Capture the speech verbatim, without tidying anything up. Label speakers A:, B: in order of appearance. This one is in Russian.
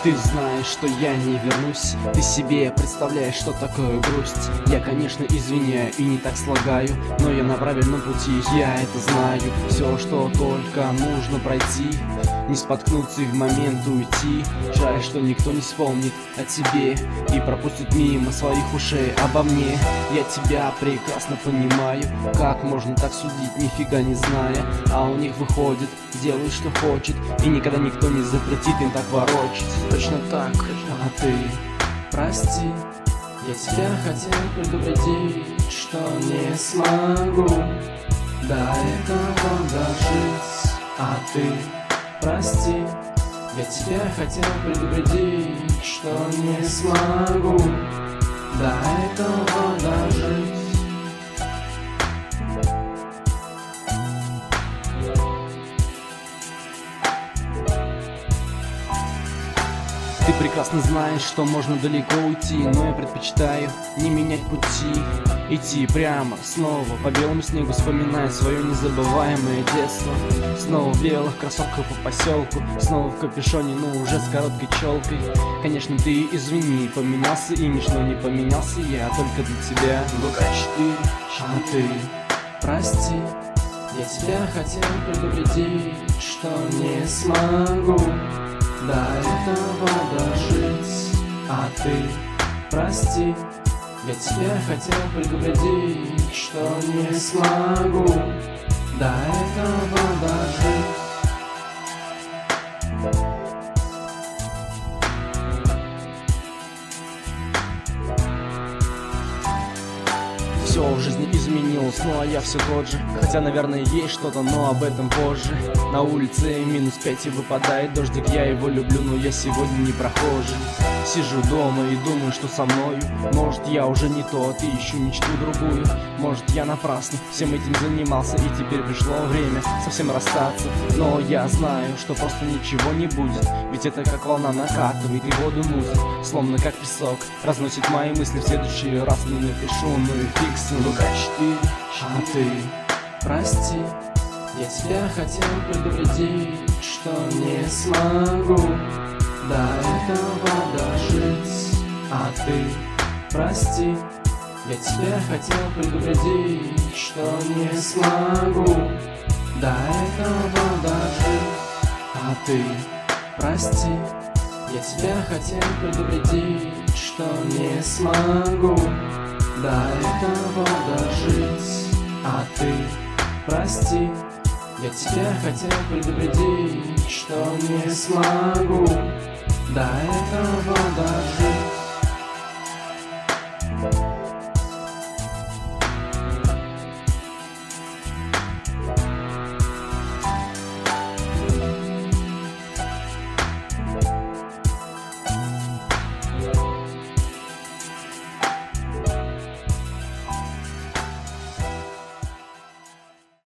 A: Ты знаешь, что я не вернусь. Ты себе представляешь, что такое грусть. Я, конечно, извиняю и не так слагаю, но я на правильном пути, я это знаю. Все, что только нужно пройти, не споткнуться и в момент уйти. Жаль, что никто не вспомнит о тебе и пропустит мимо своих ушей обо мне. Я тебя прекрасно понимаю, как можно так судить, нифига не зная. А у них выходит, делают что хочет, и никогда никто не запретит им так ворочать. Точно так, а ты прости. Я тебя хотел предупредить, что не смогу до этого дожить. А ты прости. Я тебя хотел предупредить, что не смогу до этого дожить. Ты прекрасно знаешь, что можно далеко уйти, но я предпочитаю не менять пути, идти прямо, снова по белому снегу, вспоминая свое незабываемое детство. Снова в белых кроссовках по поселку, снова в капюшоне, но уже с короткой челкой. Конечно, ты извини, поменялся имидж, но не поменялся я, только для тебя. Лукач ты, а ты прости. Я тебя хотел предупредить, что не смогу до этого дожить. А ты прости. Я тебя хотел предупредить, что не смогу до этого дожить. Все в жизни изменилось, ну а я все тот же. Хотя, наверное, есть что-то, но об этом позже. На улице минус пять и выпадает дождик. Я его люблю, но я сегодня не прохожий. Сижу дома и думаю, что со мною. Может, я уже не тот и ищу мечту другую. Может, я напрасно всем этим занимался, и теперь пришло время совсем расстаться. Но я знаю, что просто ничего не будет, ведь это как волна накатывает и воду мутит, словно как песок разносит мои мысли. В следующий раз не напишу, ну и фиг с ним. Лукач ты, а ты прости. Я тебя хотел предупредить, что не смогу до этого дожить. А ты прости. Я тебя хотел предупредить, что не смогу до этого дожить. А ты прости. Я тебя хотел предупредить, что не смогу до этого дожить. А ты прости. Я тебя хотел предупредить, что не смогу до этого